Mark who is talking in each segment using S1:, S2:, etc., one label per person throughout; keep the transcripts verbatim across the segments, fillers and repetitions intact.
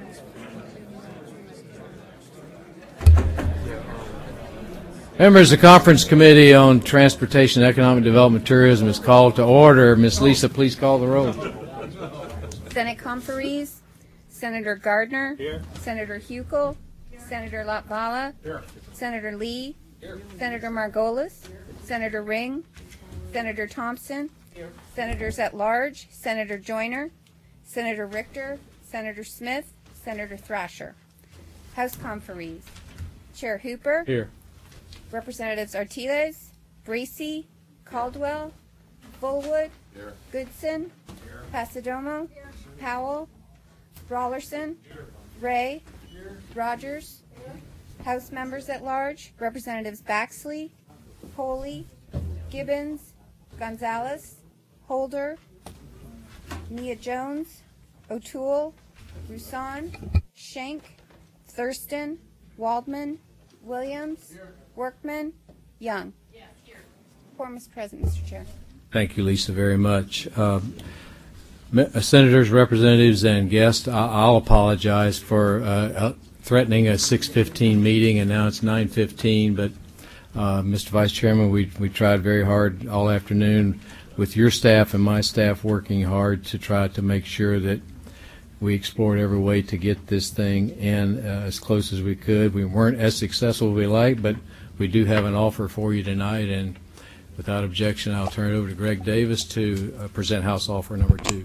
S1: Members, the Conference Committee on Transportation, Economic Development, Tourism is called to order. Miss Lisa, please call the roll.
S2: Senate Conferees, Senator Gardner, here. Senator Huckel, here. Senator Latvala, here. Senator Lee, here. Senator Margolis, here. Senator Ring, Senator Thompson, here. Senators at large, Senator Joyner, Senator Richter, Senator Smith, Senator Thrasher. House Conferees, Chair Hooper,
S1: here.
S2: Representatives Artiles, Bracey, Caldwell, Fullwood, here. Goodson, here. Pasadomo, here. Powell, Brawlerson, here. Ray, here. Rogers. Here. House members at large, Representatives Baxley, Poley, Gibbons, Gonzalez, Holder, Nia Jones, O'Toole, Roussan, Schenck, Thurston, Waldman, Williams, here. Workman, Young. Yes, here. Quorum is present, Mister Chair.
S1: Thank you, Lisa, very much. Uh, Senators, representatives, and guests, I'll apologize for uh, threatening a six fifteen meeting, and now it's nine fifteen. But, uh, Mister Vice Chairman, we we tried very hard all afternoon with your staff and my staff working hard to try to make sure that we explored every way to get this thing in uh, as close as we could. We weren't as successful as we like, but we do have an offer for you tonight, and without objection, I'll turn it over to Greg Davis to uh, present House offer number two.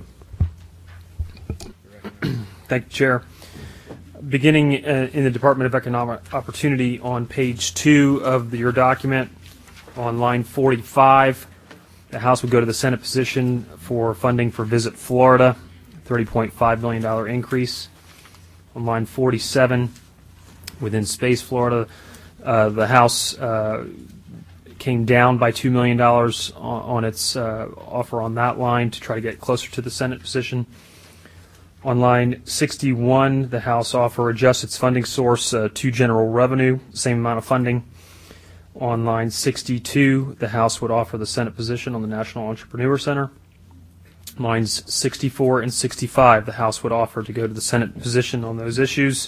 S3: Thank you, Chair. Beginning uh, in the Department of Economic Opportunity on page two of the, your document, on line forty-five, the House would go to the Senate position for funding for Visit Florida, thirty point five million dollars increase. On line forty-seven, within Space Florida, uh, the House uh, came down by two million dollars on, on its uh, offer on that line to try to get closer to the Senate position. On line sixty-one, the House offer adjusts its funding source uh, to general revenue, same amount of funding. On line sixty-two, the House would offer the Senate position on the National Entrepreneur Center. Lines sixty-four and sixty-five, the House would offer to go to the Senate position on those issues.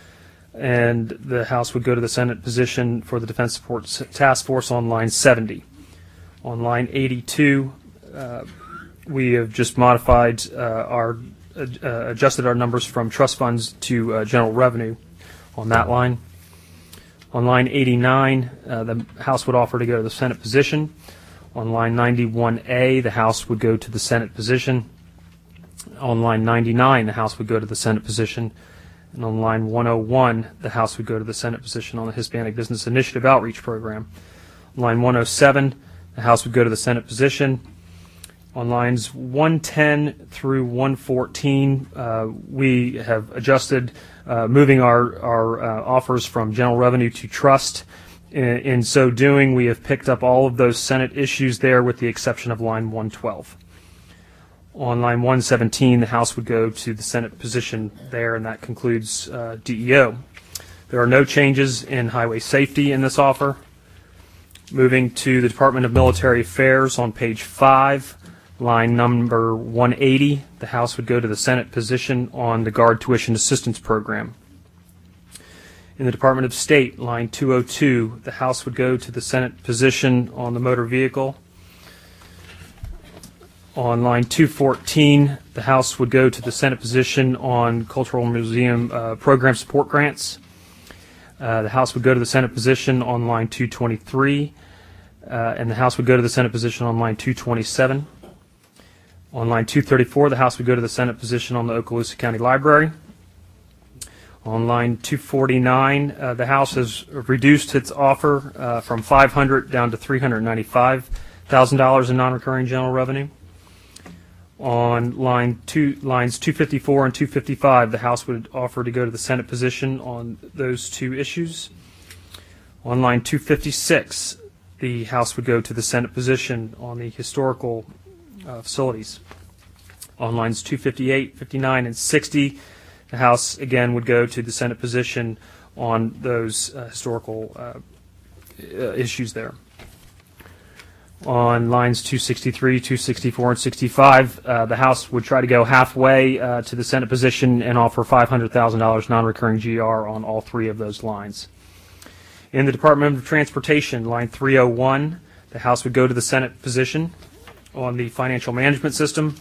S3: And the House would go to the Senate position for the Defense Support Task Force on line seventy. On line eighty-two, uh, we have just modified uh, our, uh, adjusted our numbers from trust funds to uh, general revenue on that line. On line eighty-nine, uh, the House would offer to go to the Senate position. On line ninety-one A, the House would go to the Senate position. On line ninety-nine, the House would go to the Senate position. And on line one oh one, the House would go to the Senate position on the Hispanic Business Initiative Outreach Program. On line one oh seven, the House would go to the Senate position. On lines one ten through one fourteen, uh, we have adjusted, uh, moving our, our uh, offers from general revenue to trust. In, in so doing, we have picked up all of those Senate issues there with the exception of line one twelve. On line one seventeen, the House would go to the Senate position there, and that concludes uh, D E O. There are no changes in highway safety in this offer. Moving to the Department of Military Affairs on page five, line number one eighty, the House would go to the Senate position on the Guard Tuition Assistance Program. In the Department of State, line two oh two, the House would go to the Senate position on the motor vehicle. On line two fourteen, the House would go to the Senate position on Cultural Museum uh, Program Support Grants. Uh, the House would go to the Senate position on line two twenty-three, uh, and the House would go to the Senate position on line two twenty-seven. On line two thirty-four, the House would go to the Senate position on the Okaloosa County Library. On line two forty-nine, uh, the House has reduced its offer uh, from five hundred dollars down to three hundred ninety-five thousand dollars in non-recurring general revenue. On line two, lines two fifty-four and two fifty-five, the House would offer to go to the Senate position on those two issues. On line two fifty-six, the House would go to the Senate position on the historical uh, facilities. On lines two fifty-eight, fifty-nine, and sixty, the House again would go to the Senate position on those uh, historical uh, uh, issues there. On lines two sixty-three, two sixty-four, and sixty-five, uh, the House would try to go halfway uh, to the Senate position and offer five hundred thousand dollars non-recurring G R on all three of those lines. In the Department of Transportation, line three oh one, the House would go to the Senate position on the financial management system.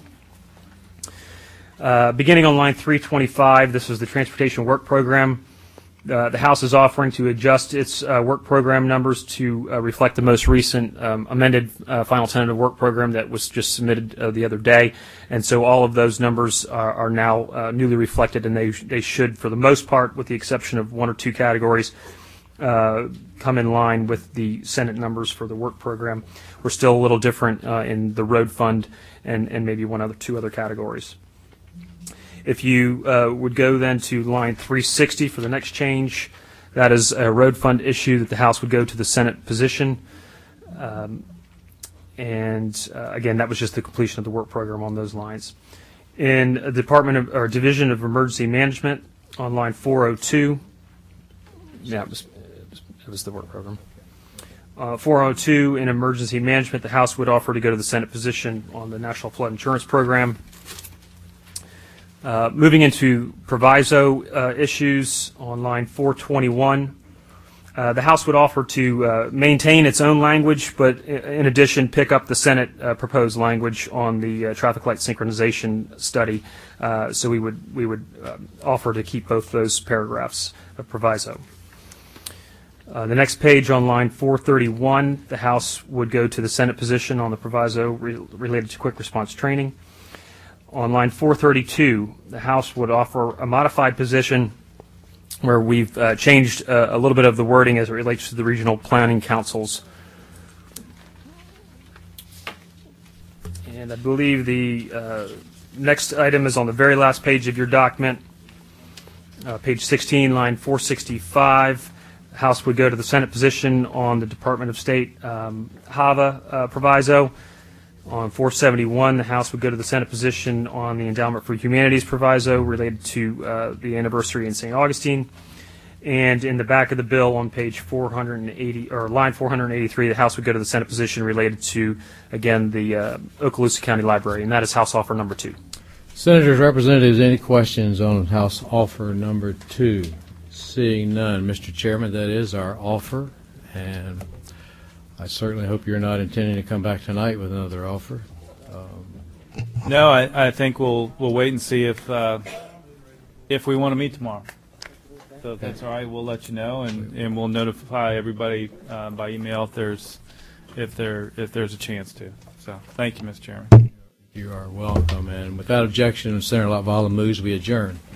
S3: Uh, beginning on line three twenty-five, this is the Transportation Work Program. Uh, the House is offering to adjust its uh, work program numbers to uh, reflect the most recent um, amended uh, final tentative work program that was just submitted uh, the other day, and so all of those numbers are, are now uh, newly reflected, and they they should, for the most part, with the exception of one or two categories, uh, come in line with the Senate numbers for the work program. We're still a little different uh, in the road fund and and maybe one other two other categories. If you uh, would go then to line three sixty for the next change, that is a road fund issue that the House would go to the Senate position. Um, and uh, again, that was just the completion of the work program on those lines. In the Department of, or Division of Emergency Management on line four oh two, yeah, it was, it was the work program. Uh, four oh two in Emergency Management, the House would offer to go to the Senate position on the National Flood Insurance Program. Uh, moving into proviso uh, issues on line four twenty-one, uh, the House would offer to uh, maintain its own language, but in addition pick up the Senate uh, proposed language on the uh, traffic light synchronization study. Uh, so we would we would uh, offer to keep both those paragraphs of proviso. Uh, the next page on line four thirty-one, the House would go to the Senate position on the proviso re related to quick response training. On line four thirty-two, the House would offer a modified position where we've uh, changed uh, a little bit of the wording as it relates to the regional planning councils. And I believe the uh, next item is on the very last page of your document, uh, page sixteen, line four sixty-five. The House would go to the Senate position on the Department of State um, HAVA uh, proviso. On four seventy-one, the House would go to the Senate position on the Endowment for Humanities proviso related to uh, the anniversary in Saint Augustine. And in the back of the bill on page four eighty, or line four eighty-three, the House would go to the Senate position related to, again, the uh, Okaloosa County Library, and that is House offer number two.
S1: Senators, representatives, any questions on House offer number two? Seeing none, Mister Chairman, that is our offer, and I certainly hope you're not intending to come back tonight with another offer. Um,
S4: no, I, I think we'll we'll wait and see if uh, if we want to meet tomorrow. So if that's all right, we'll let you know, and, and we'll notify everybody uh, by email if there's if there if there's a chance to. So thank you, Mister Chairman.
S1: You are welcome, and without objection, Senator Latvala moves we adjourn.